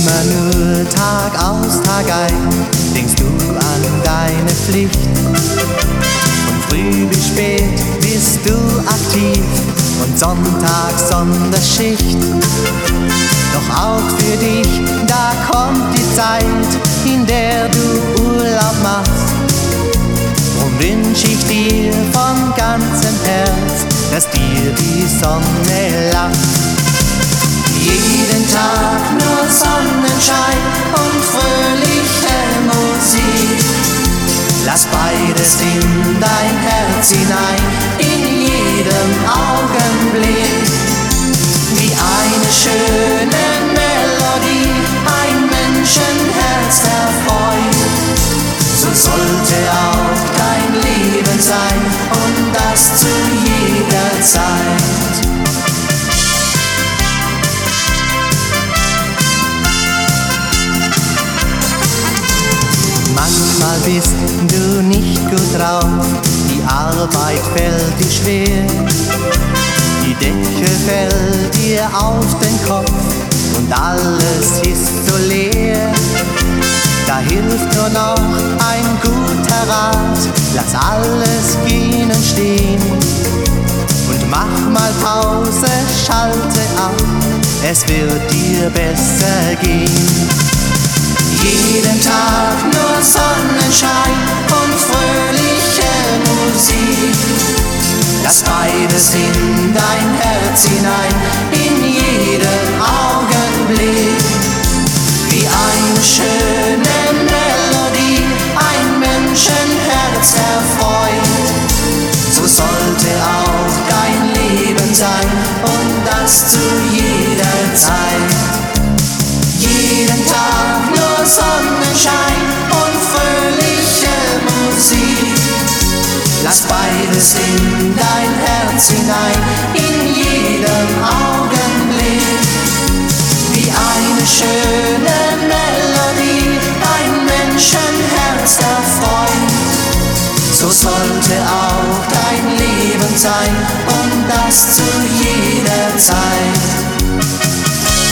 Immer nur Tag aus, Tag ein, denkst du an deine Pflicht. Von früh bis spät bist du aktiv und Sonntag Sonderschicht. Doch auch für dich, da kommt die Zeit, in der du Urlaub machst. Drum wünsch ich dir von ganzem Herz, dass dir die Sonne lacht. Jeden Tag nur Sonnenschein und fröhliche Musik. Lass beides in dein Herz hinein, in jedem Augenblick. Wie eine schöne Melodie ein Menschenherz erfreut. So sollte auch dein Leben sein und das zu jeder Zeit. Manchmal bist du nicht gut drauf, die Arbeit fällt dir schwer. Die Decke fällt dir auf den Kopf und alles ist so leer. Da hilft nur noch ein guter Rat, lass alles gehen und stehen. Und mach mal Pause, schalte ab, es wird dir besser gehen. Jeden Tag nur Sonnenschein und fröhliche Musik. Lass beides in dein Herz hinein, in jedem Augenblick. Wie eine schöne Melodie ein Menschenherz erfreut. So sollte auch dein Leben sein und das zu jeder Zeit. Jeden Tag nur Sonnenschein und fröhliche Musik. Lass beides in dein Herz hinein, in jedem Augenblick. Wie eine schöne Melodie ein Menschenherz erfreut. So sollte auch dein Leben sein und das zu jeder Zeit.